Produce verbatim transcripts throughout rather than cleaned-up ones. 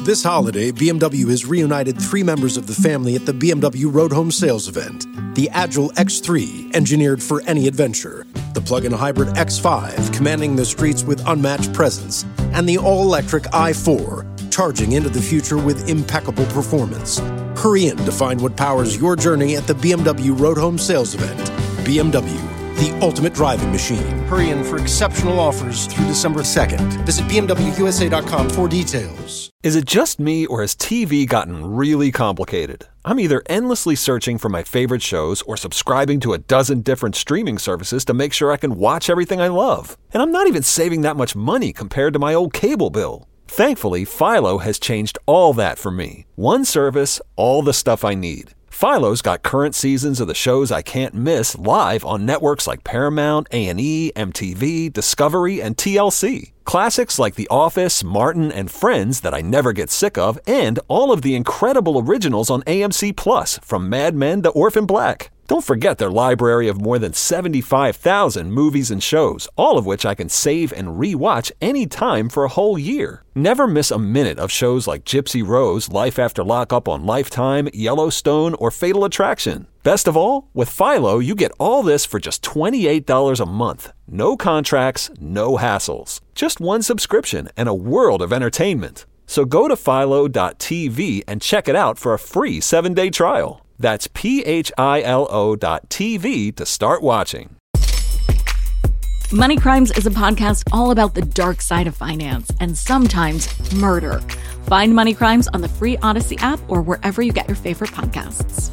This holiday, B M W has reunited three members of the family at the B M W Road Home Sales event. The Agile X three, engineered for any adventure. The plug-in hybrid X five, commanding the streets with unmatched presence. And the all-electric i four, charging into the future with impeccable performance. Hurry in to find what powers your journey at the B M W Road Home Sales event. B M W, the ultimate driving machine. Hurry in for exceptional offers through December second. Visit B M W U S A dot com for details. Is it just me, or has T V gotten really complicated? I'm either endlessly searching for my favorite shows or subscribing to a dozen different streaming services to make sure I can watch everything I love. And I'm not even saving that much money compared to my old cable bill. Thankfully, Philo has changed all that for me. One service, all the stuff I need. Philo's got current seasons of the shows I can't miss live on networks like Paramount, A and E, M T V, Discovery, and T L C. Classics like The Office, Martin, and Friends that I never get sick of, and all of the incredible originals on A M C Plus, from Mad Men to Orphan Black. Don't forget their library of more than seventy-five thousand movies and shows, all of which I can save and re-watch anytime for a whole year. Never miss a minute of shows like Gypsy Rose, Life After Lockup on Lifetime, Yellowstone, or Fatal Attraction. Best of all, with Philo, you get all this for just twenty-eight dollars a month. No contracts, no hassles. Just one subscription and a world of entertainment. So go to philo dot t v and check it out for a free seven-day trial. That's P H I L O dot T V to start watching. Money Crimes is a podcast all about the dark side of finance and sometimes murder. Find Money Crimes on the free Odyssey app or wherever you get your favorite podcasts.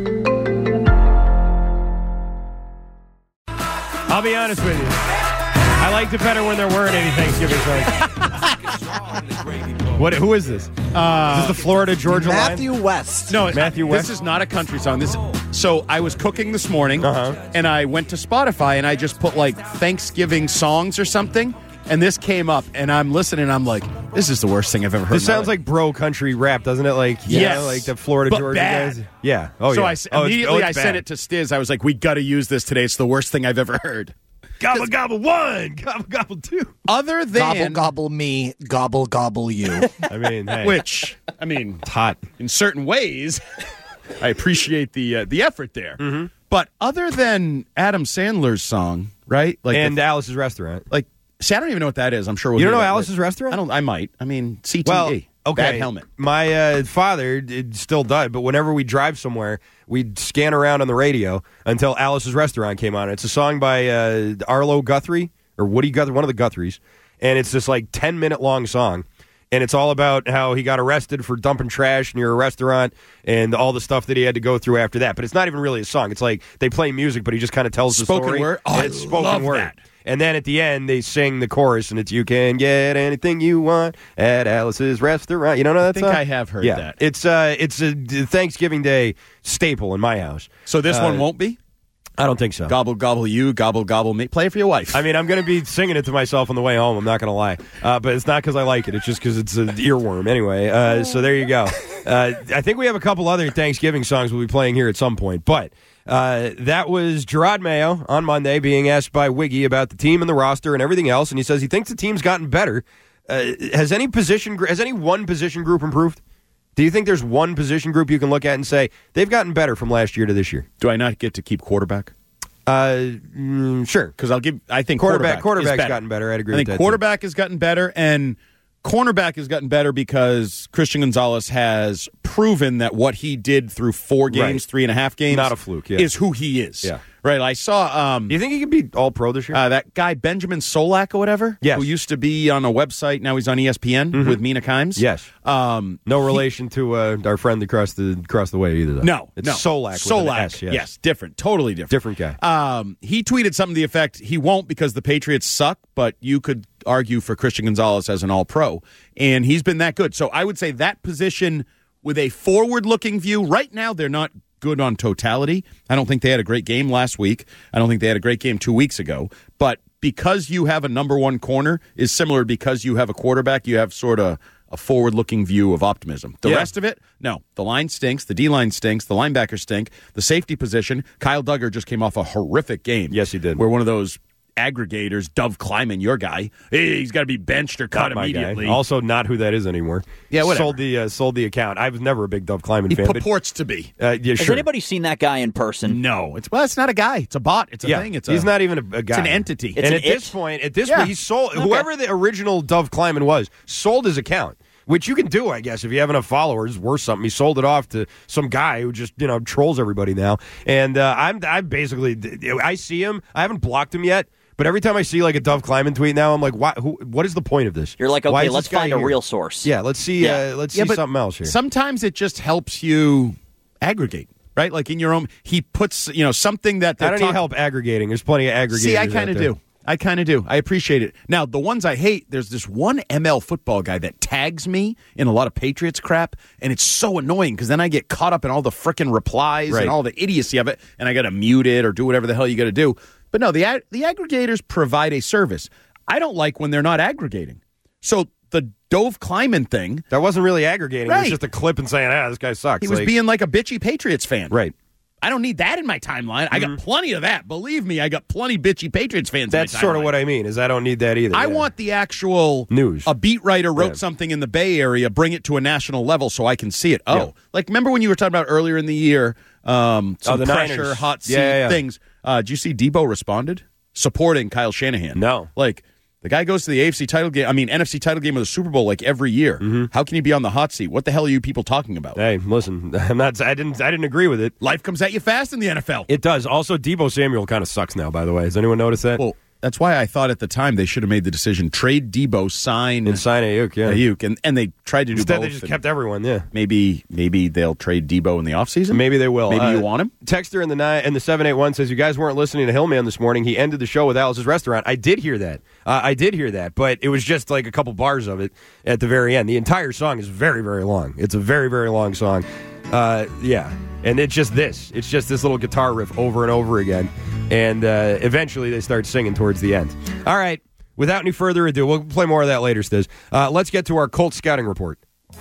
I'll be honest with you. I liked it better when there weren't any Thanksgiving songs. What? Who is this? Uh, is this the Florida Georgia Matthew line? West. No, Matthew West. This is not a country song. This. So I was cooking this morning, uh-huh. and I went to Spotify, and I just put like Thanksgiving songs or something, and this came up, and I'm listening, and I'm like, this is the worst thing I've ever heard. This sounds like bro country rap, doesn't it? Like, yeah, yes, like the Florida but Georgia bad. guys. Yeah. Oh, so yeah. I oh, immediately it's, oh, I it's sent bad. it to Stiz. I was like, we got to use this today. It's the worst thing I've ever heard. Gobble gobble one, gobble gobble two. Other Gobble, than gobble me, gobble, gobble you. I mean, hey, which I mean, it's hot. In certain ways, I appreciate the uh, the effort there. Mm-hmm. But other than Adam Sandler's song, right? Like and the, Alice's Restaurant. Like, see, I don't even know what that is. I'm sure we'll you don't hear know that Alice's later. Restaurant? I don't. I might. I mean, C T E. Well, okay. Bad helmet. My uh, father it still does, but whenever we drive somewhere, we'd scan around on the radio until Alice's Restaurant came on. It's a song by uh, Arlo Guthrie, or Woody Guthrie, one of the Guthries, and it's this like ten-minute long song. And it's all about how he got arrested for dumping trash near a restaurant and all the stuff that he had to go through after that. But it's not even really a song. It's like they play music, but he just kind of tells the Spoken story. word? Oh, it's I spoken love word. that. And then at the end, they sing the chorus, and it's "You can get anything you want at Alice's Restaurant." You don't know that I think song? I have heard yeah. that. It's uh, it's a Thanksgiving Day staple in my house. So this Uh, one won't be? I don't think so. Gobble, gobble you, gobble, gobble me. Play it for your wife. I mean, I'm going to be singing it to myself on the way home. I'm not going to lie. Uh, but it's not because I like it. It's just because it's an earworm. Anyway, uh, so there you go. Uh, I think we have a couple other Thanksgiving songs we'll be playing here at some point. But uh, that was Gerard Mayo on Monday being asked by Wiggy about the team and the roster and everything else. And he says he thinks the team's gotten better. Uh, has any position, gr- has any one position group improved? Do you think there's one position group you can look at and say they've gotten better from last year to this year? Do I not get to keep quarterback? Uh, mm, sure. Because I'll give. I think quarterback. quarterback Quarterback's is better. gotten better. I'd agree I with think that. quarterback has gotten better, and cornerback has gotten better because Christian Gonzalez has proven that what he did through four games, Right. three and a half games, Not a fluke, yeah. is who he is. Yeah. Right. I saw. Um, Do you think he could be all pro this year? Uh, that guy Benjamin Solak or whatever, Yes. who used to be on a website, now he's on E S P N with Mina Kimes. Yes. Um, No relation to uh, our friend across the across the way either. Though. no, it's no. Solak. With Solak, an S, yes. yes, different, totally different. Different guy. Um, he tweeted something to the effect, he won't because the Patriots suck, but you could argue for Christian Gonzalez as an all-pro, and he's been that good. So I would say that position with a forward-looking view, right now they're not good on totality. I don't think they had a great game last week. I don't think they had a great game two weeks ago. But because you have a number one corner is similar because you have a quarterback, you have sort of a forward-looking view of optimism. The Yeah. rest of it, no. The line stinks. The D-line stinks. The linebackers stink. The safety position, Kyle Duggar just came off a horrific game. Yes, he did. Where one of those aggregators, Dove Kleiman, your guy, hey, he's got to be benched or cut Not my immediately. guy. Also, not who that is anymore. Yeah, whatever. Sold the uh, sold the account. I was never a big Dove Kleiman He fan. purports to be. But, uh, yeah, Has sure. anybody seen that guy in person? No, it's well, it's not a guy. It's a bot. It's a yeah, thing. It's a, he's not even a, a guy. It's an entity. It's and an at this it? point, at this Yeah. point, he sold whoever the original Dove Kleiman was sold his account. Which you can do, I guess, if you have enough followers. Worth something. He sold it off to some guy who just, you know, trolls everybody now. And uh, I'm, I'm basically, I see him. I haven't blocked him yet, but every time I see like a Dove Kleiman tweet now, I'm like, why, who, what is the point of this? You're like, Why okay, is let's this guy find a here? real source. Yeah, let's see. Yeah. Uh, let's Yeah, see but something else here. Sometimes it just helps you aggregate, right? Like in your own, he puts, you know, something that I they're don't talk- need help aggregating. There's plenty of aggregators. See, I out kind of there. do. I kind of do. I appreciate it. Now, the ones I hate, there's this one M L football guy that tags me in a lot of Patriots crap, and it's so annoying because then I get caught up in all the frickin' replies Right. and all the idiocy of it, and I got to mute it or do whatever the hell you got to do. But no, the ag- the aggregators provide a service. I don't like when they're not aggregating. So the Dove Kleiman thing, That wasn't really aggregating. It Right. was just a clip and saying, ah, this guy sucks. he was Like, being like a bitchy Patriots fan. right. I don't need that in my timeline. I got plenty of that. Believe me, I got plenty bitchy Patriots fans. That's in my sort of timeline. what I mean. Is I don't need that either. I Yeah. want the actual News. A beat writer wrote Yeah. something in the Bay Area, bring it to a national level so I can see it. Oh, Yeah. like remember when you were talking about earlier in the year, um, some Oh, the pressure, Niners. hot seat Yeah, yeah, yeah. things. Uh, did you see Debo responded supporting Kyle Shanahan? No. like. The guy goes to the A F C title game, I mean, N F C title game of the Super Bowl like every year. Mm-hmm. How can he be on the hot seat? What the hell are you people talking about? Hey, listen, I'm not. I didn't. I didn't agree with it. Life comes at you fast in the N F L. It does. Also, Deebo Samuel kind of sucks now. By the way, has anyone noticed that? Well, that's why I thought at the time they should have made the decision trade Debo, sign And sign Ayuk, yeah. Ayuk, and and they tried to do Instead, both. they just and kept everyone. Yeah. maybe maybe they'll trade Debo in the offseason. Maybe they will. Maybe Uh, you want him. Texter in the nine in the seven eight one says you guys weren't listening to Hillman this morning. He ended the show with Alice's Restaurant. I did hear that. Uh, I did hear that, but it was just like a couple bars of it at the very end. The entire song is very very long. It's a very very long song. Uh, yeah, and it's just this. It's just this little guitar riff over and over again, and uh, eventually they start singing towards the end. All right. Without any further ado, we'll play more of that later, Stiz. Uh, let's get to our Colts scouting report.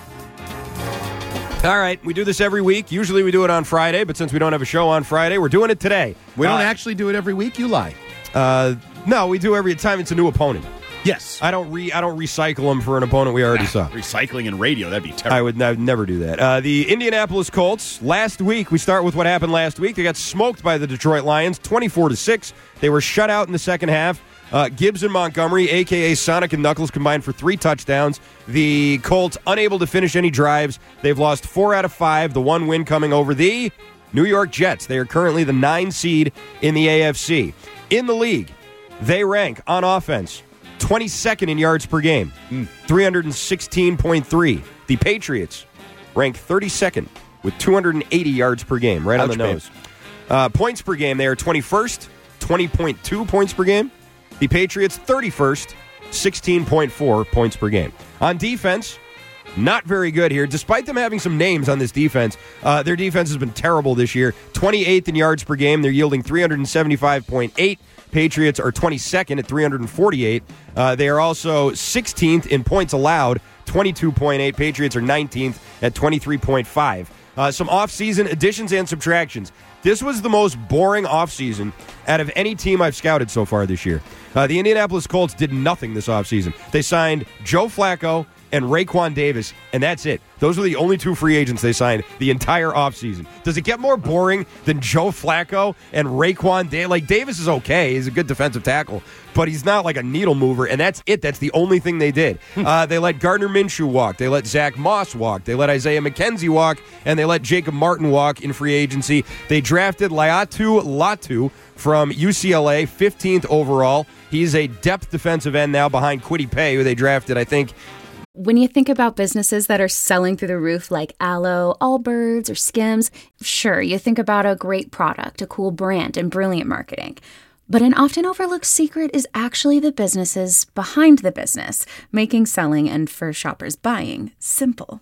All right, we do this every week. Usually we do it on Friday, but since we don't have a show on Friday, we're doing it today. We don't Uh, actually do it every week. You lie. Uh, no, we do every time it's a new opponent. Yes. I don't re I don't recycle them for an opponent we already saw. Recycling in radio, that'd be terrible. I would, I would never do that. Uh, the Indianapolis Colts, last week, we start with what happened last week. They got smoked by the Detroit Lions, twenty-four to six. They were shut out in the second half. Uh, Gibbs and Montgomery, a k a. Sonic and Knuckles, combined for three touchdowns. The Colts unable to finish any drives. They've lost four out of five, the one win coming over the New York Jets. They are currently the nine seed in the A F C. In the league, they rank on offense twenty-second in yards per game, three hundred sixteen point three. The Patriots rank thirty-second with two hundred eighty yards per game, right on Ouch, the babe. nose. Uh, points per game, they are twenty-first, twenty point two points per game. The Patriots, thirty-first, sixteen point four points per game. On defense, not very good here. Despite them having some names on this defense, uh, their defense has been terrible this year. twenty-eighth in yards per game. They're yielding three hundred seventy-five point eight. Patriots are twenty-second at three hundred forty-eight. Uh, they are also sixteenth in points allowed, twenty-two point eight. Patriots are nineteenth at twenty-three point five. Uh, some offseason additions and subtractions. This was the most boring offseason out of any team I've scouted so far this year. Uh, the Indianapolis Colts did nothing this offseason. They signed Joe Flacco and Raekwon Davis, and that's it. Those were the only two free agents they signed the entire offseason. Does it get more boring than Joe Flacco and Raekwon Davis? Like, Davis is okay. He's a good defensive tackle, but he's not like a needle mover, and that's it. That's the only thing they did. uh, they let Gardner Minshew walk. They let Zach Moss walk. They let Isaiah McKenzie walk, and they let Jacob Martin walk in free agency. They drafted Laiatu Latu from U C L A, fifteenth overall. He's a depth defensive end now behind Kwity Paye, who they drafted, I think. When you think about businesses that are selling through the roof like Aloe, Allbirds, or Skims, sure, you think about a great product, a cool brand, and brilliant marketing. But an often overlooked secret is actually the businesses behind the business, making selling and for shoppers buying simple.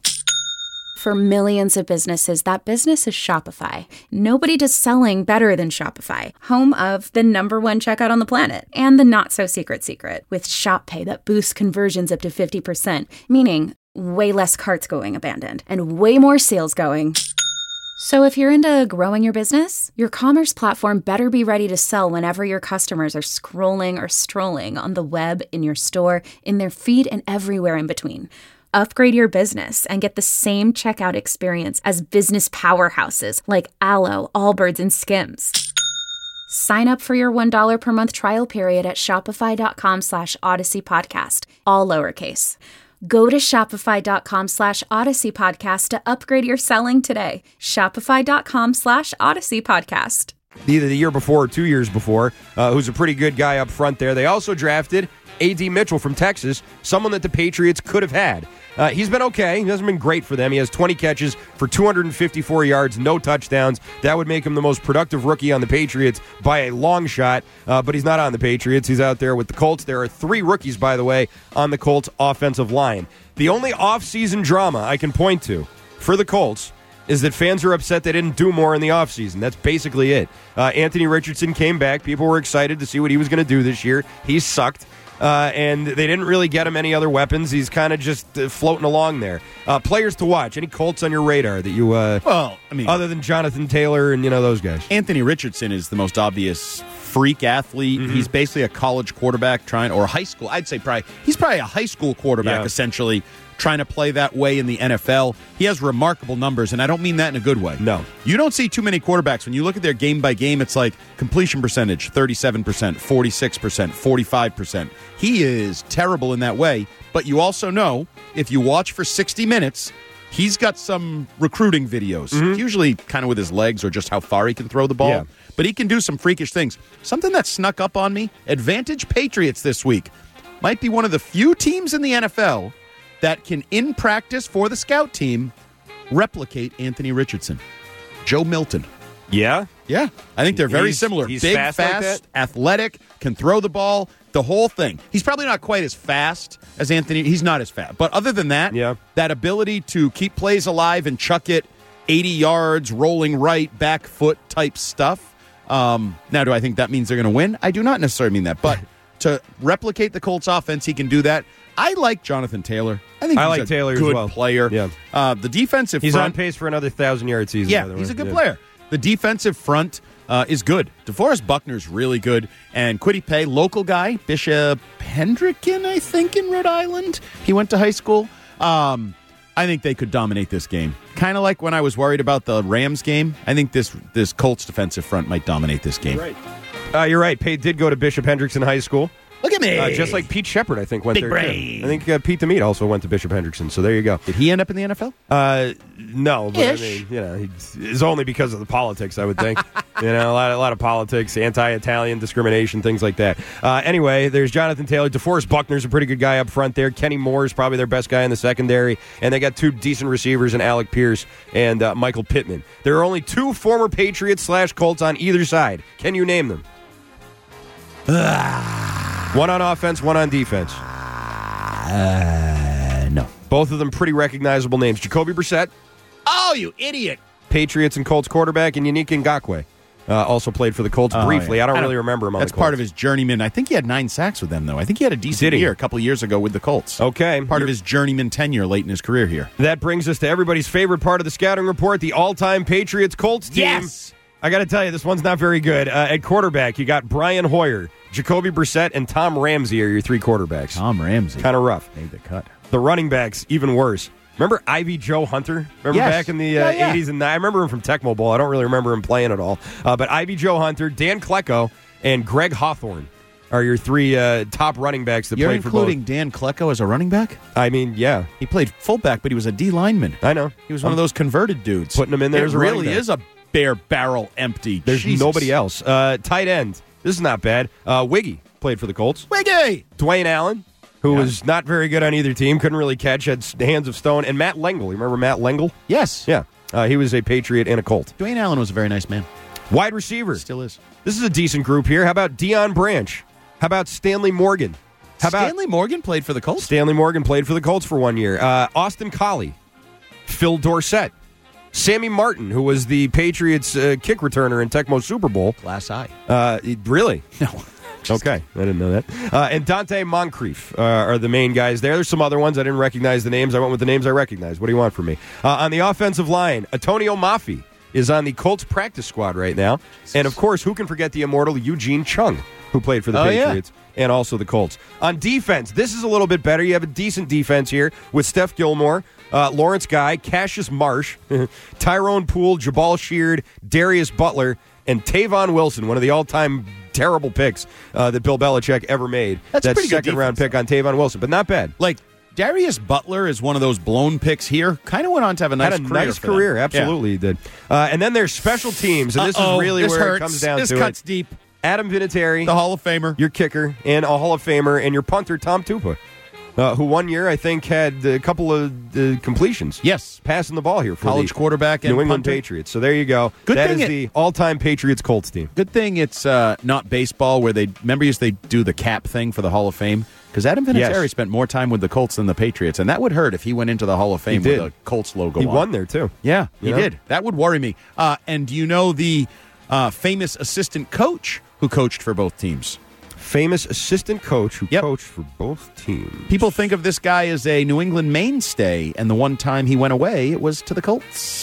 For millions of businesses, that business is Shopify. Nobody does selling better than Shopify, home of the number one checkout on the planet and the not-so-secret secret with Shop Pay that boosts conversions up to fifty percent, meaning way less carts going abandoned and way more sales going So if you're into growing your business, your commerce platform better be ready to sell whenever your customers are scrolling or strolling on the web, in your store, in their feed, and everywhere in between. Upgrade your business and get the same checkout experience as business powerhouses like Allo, Allbirds, and Skims. Sign up for your one dollar per month trial period at shopify.com slash Odyssey Podcast, all lowercase. Go to shopify.com slash Odyssey Podcast to upgrade your selling today. Shopify.com slash Odyssey Podcast. Either the year before or two years before, uh, who's a pretty good guy up front there. They also drafted A D Mitchell from Texas, someone that the Patriots could have had. Uh, he's been okay. He hasn't been great for them. He has twenty catches for two hundred fifty-four yards, no touchdowns. That would make him the most productive rookie on the Patriots by a long shot, uh, but he's not on the Patriots. He's out there with the Colts. There are three rookies, by the way, on the Colts offensive line. The only offseason drama I can point to for the Colts is that fans are upset they didn't do more in the offseason. That's basically it. Uh, Anthony Richardson came back. People were excited to see what he was going to do this year. He sucked. Uh, and they didn't really get him any other weapons. He's kind of just uh, floating along there. Uh, players to watch. Any Colts on your radar that you, uh, well, I mean, other than Jonathan Taylor and, you know, those guys? Anthony Richardson is the most obvious freak athlete. Mm-hmm. He's basically a college quarterback trying, or high school. I'd say probably, he's probably a high school quarterback, yeah. essentially, trying to play that way in the N F L. He has remarkable numbers, and I don't mean that in a good way. No. You don't see too many quarterbacks. When you look at their game by game, it's like completion percentage, thirty-seven percent, forty-six percent, forty-five percent. He is terrible in that way, but you also know, if you watch for sixty minutes, he's got some recruiting videos, mm-hmm. usually kind of with his legs or just how far he can throw the ball. Yeah. But he can do some freakish things. Something that snuck up on me, Advantage Patriots this week might be one of the few teams in the N F L that can, in practice for the scout team, replicate Anthony Richardson. Joe Milton. Yeah? Yeah. I think they're very he's, similar. He's Big, fast, fast like athletic, can throw the ball, the whole thing. He's probably not quite as fast as Anthony. He's not as fast. But other than that, yeah. that ability to keep plays alive and chuck it eighty yards, rolling right, back foot type stuff. Um, now, do I think that means they're going to win? I do not necessarily mean that. But to replicate the Colts offense, he can do that. I like Jonathan Taylor. I think I he's like a Taylor good as well. player. Yeah. Uh, the defensive He's front, on pace for another thousand-yard season. Yeah, by the way. he's a good yeah. player. The defensive front uh, is good. DeForest Buckner's really good. And Kwity Paye, local guy, Bishop Hendricken, I think, in Rhode Island. He went to high school. Um, I think they could dominate this game. Kind of like when I was worried about the Rams game. I think this this Colts defensive front might dominate this game. Right. Uh, you're right. Paye did go to Bishop Hendrickson High School. Look at me. Uh, just like Pete Shepard, I think, went Big there, brain. too. I think uh, Pete DeMeat also went to Bishop Hendrickson, so there you go. Did he end up in the N F L? Uh, no, but Ish. I mean, you know, it's only because of the politics, I would think. you know, a lot, a lot of politics, anti-Italian discrimination, things like that. Uh, anyway, there's Jonathan Taylor. DeForest Buckner's a pretty good guy up front there. Kenny Moore is probably their best guy in the secondary, and they got two decent receivers in Alec Pierce and uh, Michael Pittman. There are only two former Patriots slash Colts on either side. Can you name them? One on offense, one on defense. Uh, no. Both of them pretty recognizable names. Jacoby Brissett, Oh, you idiot. Patriots and Colts quarterback, and Yannick Ngakoue. Uh, also played for the Colts Oh, briefly. yeah. I don't I really don't- remember him on That's the Colts. part of his journeyman. I think he had nine sacks with them, though. I think he had a decent Did he? year a couple of years ago with the Colts. Okay. Part of You're- his journeyman tenure late in his career here. That brings us to everybody's favorite part of the scouting report, the all-time Patriots-Colts team. Yes. I got to tell you, this one's not very good. Uh, at quarterback, you got Brian Hoyer, Jacoby Brissett, and Tom Ramsey are your three quarterbacks. Tom Ramsey. Kind of rough. Made the cut. The running backs, even worse. Remember Ivy Joe Hunter? Remember Yes. back in the uh, Yeah, yeah. eighties and nineties? I remember him from Tecmo Bowl. I don't really remember him playing at all. Uh, but Ivy Joe Hunter, Dan Klecko, and Greg Hawthorne are your three uh, top running backs that You're played for including both. Dan Klecko as a running back? I mean, yeah, He played fullback, but he was a D lineman. I know. He was one of those converted dudes. Putting him in there It as a running really back. is a bare barrel empty. There's Jesus. nobody else. Uh, tight end. This is not bad. Uh, Wiggy played for the Colts. Wiggy! Dwayne Allen, who Yeah. was not very good on either team, couldn't really catch, had s- hands of stone. And Matt Lengel. You remember Matt Lengel? Yes. Yeah. Uh, he was a Patriot and a Colt. Dwayne Allen was a very nice man. Wide receiver. Still is. This is a decent group here. How about Deion Branch? How about Stanley Morgan? How about Stanley Morgan played for the Colts? Stanley Morgan played for the Colts for one year. Uh, Austin Collie, Phil Dorsett, Sammy Martin, who was the Patriots uh, kick returner in Tecmo Super Bowl. Glass eye. Uh, really? No. Okay, I didn't know that. Uh, and Dante Moncrief uh, are the main guys there. There's some other ones. I didn't recognize the names. I went with the names I recognized. What do you want from me? Uh, on the offensive line, Antonio Mafi is on the Colts practice squad right now. And, of course, who can forget the immortal Eugene Chung, who played for the Oh, Patriots and also the Colts. On defense, this is a little bit better. You have a decent defense here with Steph Gilmore, uh, Lawrence Guy, Cassius Marsh, Tyrone Poole, Jabal Sheard, Darius Butler, and Tavon Wilson, one of the all-time terrible picks uh, that Bill Belichick ever made. That's a that pretty good second-round defense, pick on Tavon Wilson, but not bad. Like, Darius Butler is one of those blown picks here. Kind of went on to have a nice Had a career. nice for them. career, absolutely he did. Uh, and then there's special teams, and this Uh-oh, is really this where hurts. it comes down this to cuts it. deep. Adam Vinatieri, The Hall of Famer. your kicker, and a Hall of Famer, and your punter, Tom Tupa, uh, who one year, I think, had a couple of uh, completions. Yes. Passing the ball here for College the quarterback and New England punter. Patriots. So there you go. Good That thing is it- the all-time Patriots-Colts team. Good thing it's uh, not baseball where they, remember used they do the cap thing for the Hall of Fame? Because Adam Vinatieri Yes. spent more time with the Colts than the Patriots, and that would hurt if he went into the Hall of Fame did. with a Colts logo He on. won there, too. Yeah, he You know? did. That would worry me. Uh, and do you know the uh, famous assistant coach who coached for both teams? Famous assistant coach who Yep. coached for both teams. People think of this guy as a New England mainstay, and the one time he went away, it was to the Colts.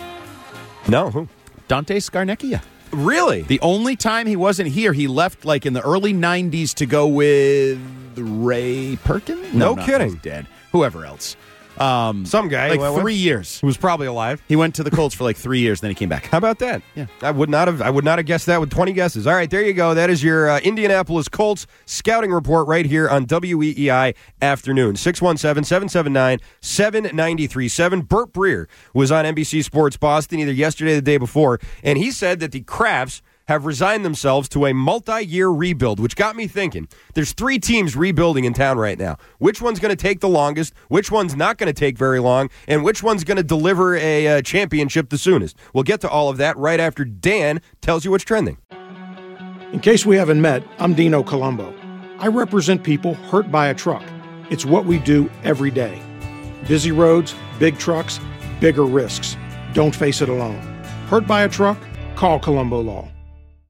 No, who? Dante Scarnecchia. Really? The only time he wasn't here, he left like in the early nineties to go with Ray Perkins. No not- kidding. he's dead. Whoever else. Um, Some guy. like who went with- three years. Who was probably alive. He went to the Colts for like three years, then he came back. How about that? Yeah. I would not have I would not have guessed that with twenty guesses. All right, there you go. That is your uh, Indianapolis Colts scouting report right here on W E E I Afternoon. six one seven, seven seven nine, seven nine three seven. Burt Breer was on N B C Sports Boston either yesterday or the day before, and he said that the Crafts have resigned themselves to a multi-year rebuild, which got me thinking. There's three teams rebuilding in town right now. Which one's going to take the longest? Which one's not going to take very long? And which one's going to deliver a uh, championship the soonest? We'll get to all of that right after Dan tells you what's trending. In case we haven't met, I'm Dino Colombo. I represent people hurt by a truck. It's what we do every day. Busy roads, big trucks, bigger risks. Don't face it alone. Hurt by a truck? Call Colombo Law.